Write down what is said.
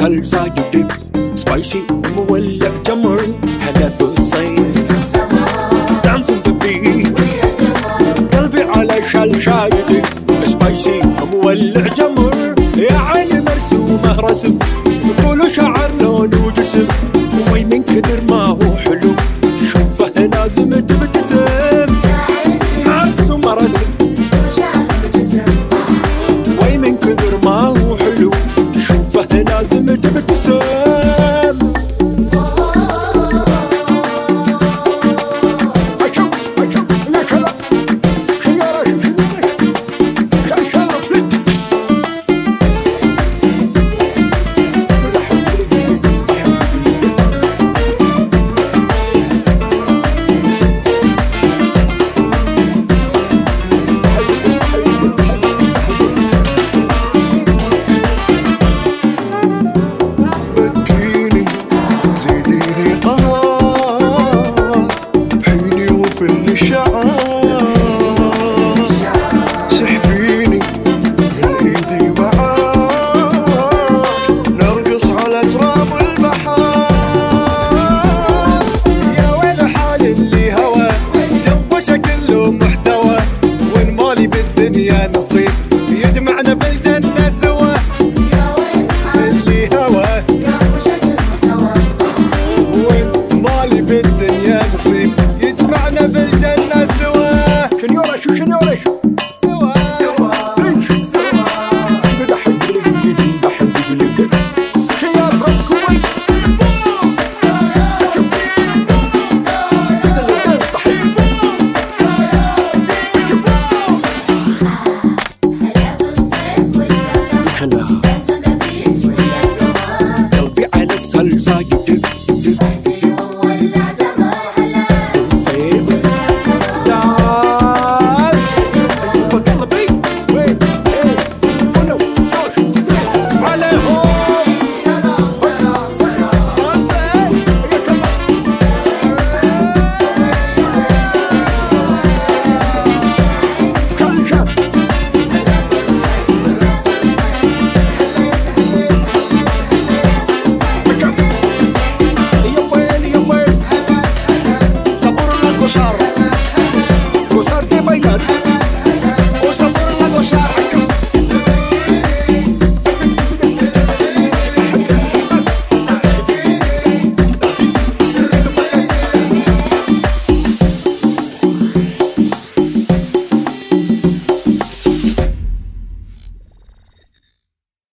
سلسة يدق سبايسي مولع جمر هلا بالصين دانسون ببيت قلبي على شلشة يدق سبايسي مولع جمر يا عيني مرسومه رسم طول شعر لون وجسم وي من كثر ما هو حلو شوفه لازم تبتسم مرسومه رسم وي من كثر ما هو حلو شوفه لازم تبتسم بالدنيا نصيب يجمعنا بالجنة سوا اللي هواه وين مالي بالدنيا نصيب يجمعنا بالجنة سوا شنيورة شو شنيورة شو سوا بحب لك خيار ربكم قلبي على السلسة يدق مولع جمر هلا بالصيف تعال أيوة قلبي وين ولو عليهم قصار دي بيان